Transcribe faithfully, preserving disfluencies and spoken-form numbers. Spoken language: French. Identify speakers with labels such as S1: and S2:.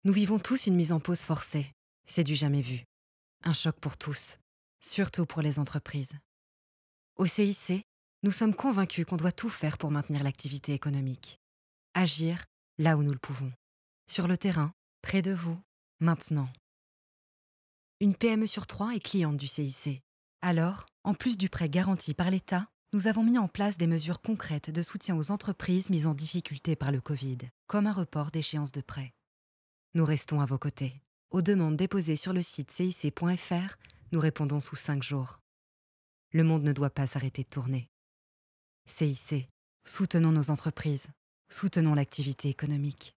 S1: Nous vivons tous une mise en pause forcée. C'est du jamais vu. Un choc pour tous, surtout pour les entreprises. Au C I C, nous sommes convaincus qu'on doit tout faire pour maintenir l'activité économique. Agir là où nous le pouvons. Sur le terrain, près de vous, maintenant. Une P M E sur trois est cliente du C I C. Alors, en plus du prêt garanti par l'État, nous avons mis en place des mesures concrètes de soutien aux entreprises mises en difficulté par le Covid, comme un report d'échéance de prêt. Nous restons à vos côtés. Aux demandes déposées sur le site C I C point F R, nous répondons sous cinq jours. Le monde ne doit pas s'arrêter de tourner. C I C, soutenons nos entreprises, soutenons l'activité économique.